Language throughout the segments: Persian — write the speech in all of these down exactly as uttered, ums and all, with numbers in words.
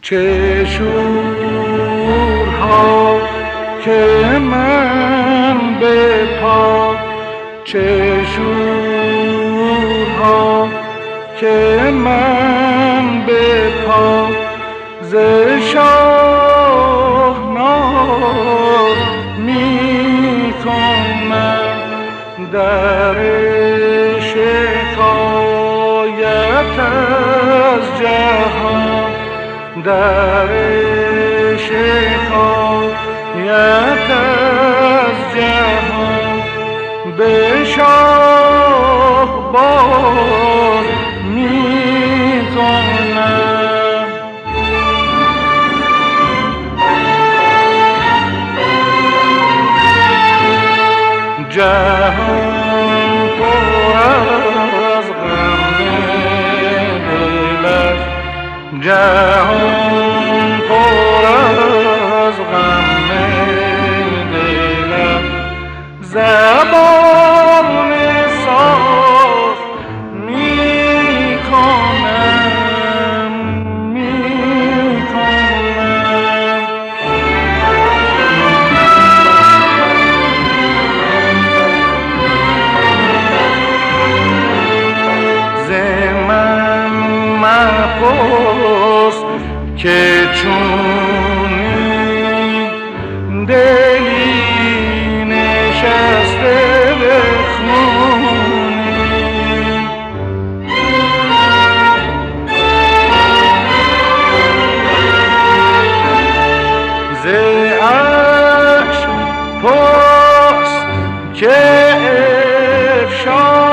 چه شورها که من به پا، چه شورها که من به پا ز شاهناز می کنم. در شکایت از جهان، در شکایت از جهان به شاه باز می کنم. جهان پر از غم دل است، جهان پر از غم دل است. زبان صاف می کنم، می کنم. ز من مپرس که چونی دلی نشسته به خونی. ز عشق پرس که افشا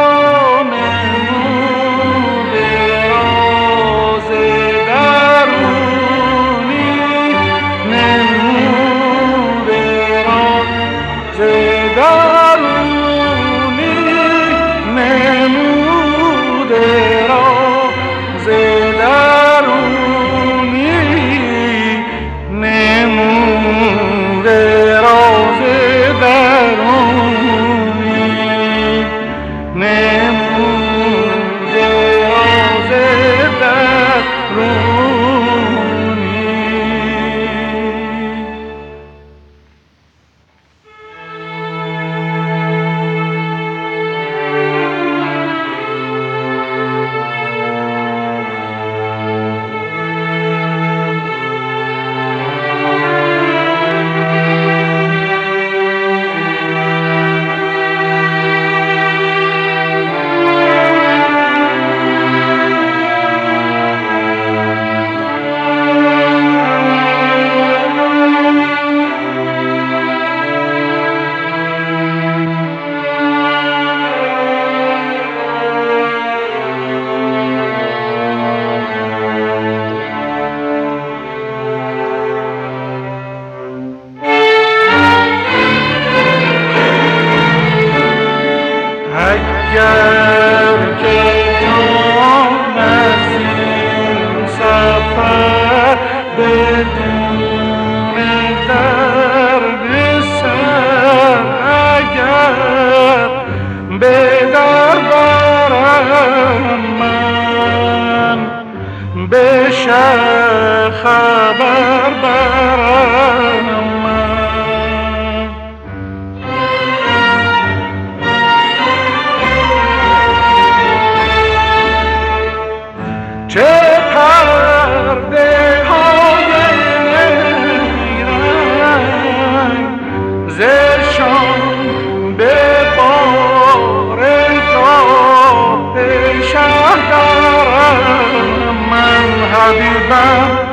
اگر که جان از این سفر بدون درد سر، اگر به در برم من به شهر خبر برم من. چه پرده های رنگ ز شام به بارگاه شهر دارم من. حبیبم